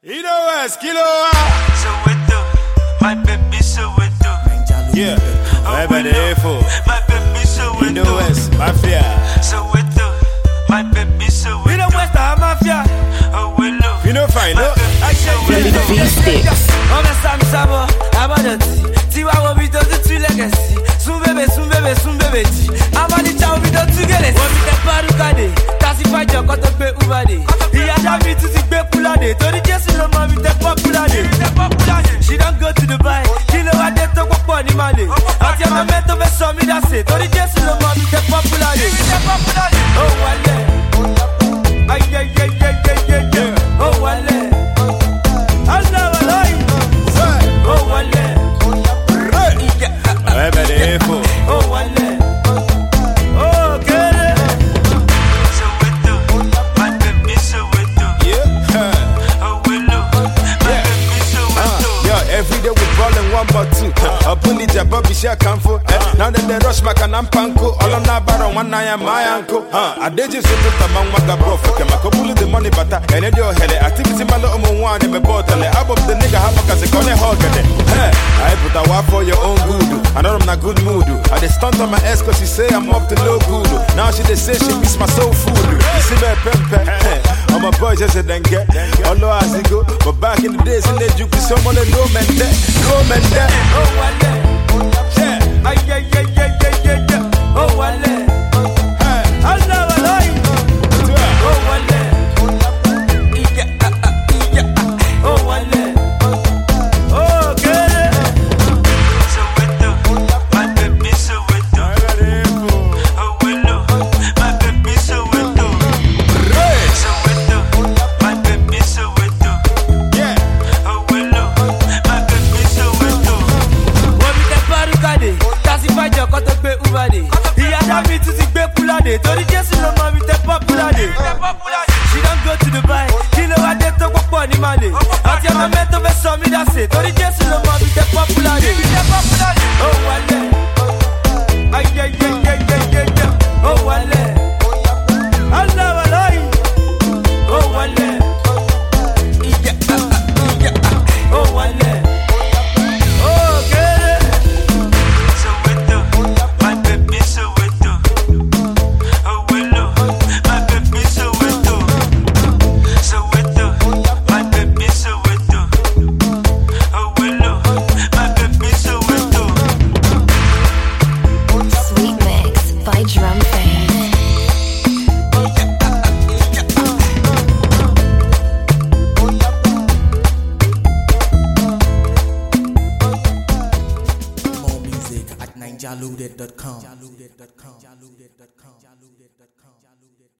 You know what, Kilo? Soweto, my baby Soweto. Yeah, my bad for My baby Soweto. you know West Mafia. Soweto, my baby Soweto. You know West Mafia. Oh, willow. You know fine, no? I say V-Sticks. on a Sam Sabo, Abadati. Tiwa will be done to legacy. Soon baby. I'm on the chow with the together. What with the Parukade? Tassify your cut of Bay Ubade. He had a me to the Bay Pulade. To the Jesse Loma with the Populade. She don't go to Dubai. Kilo at the top of Pony Mali. At your moment of a summit, that's it. To the Jesse Loma with the Populade. Oh, Wale. Ay. Oh, Wale. Allah, oh, Wale. My bad for Oh, Wale. Oh, get it. Soweto, my baby Soweto. yeah. Oh, willow. My baby Soweto. Yo, every day we ballin' 1 but 2. A bully the Bobby share camphor. Now that they rush back and I'm panko. All on that bar on 1 I am my uncle. I did just sit the man waga profit. I could bully the money but I and your head. Activity my little one in the bottle. I bought the nigga half because I call it hog. I put a war for your own good. I know I'm not good mood. I just stunt on my ass cause she say I'm up to no good. Now she they say she miss my soul food. You see me pempe. I'm a boy just a dengue. Although as it go, but back in the days in the juke, someone that no man there. Oh, Wale. Yeah. Ay. Oh, Wale. Allah, oh, Wale. Oh, Wale. Oh, get it. Soweto, my baby Soweto. Oh, willow. My baby Soweto. Soweto, my baby Soweto. Yeah. Oh, willow. My baby Soweto. What with the Parukade? Tassify your cut of Bay Ubade. He had a me to the Bay Pulade. To the Jesse Loma with the Populade. She don't go to Dubai. Kilo at the top of Pony Mali. At your moment of a summit, that's it. To the Jesse Loma with the Populade. Oh, Wale. Ay. Oh, Wale. Allah, oh, Wale. Oh, Wale. Oh, get it. Soweto, my baby Soweto. Oh, willow. My baby Soweto. Soweto, my baby Soweto. Oh, willow. My baby Soweto. Sweet Mix by Drum Face. More music at ninjaloaded.com.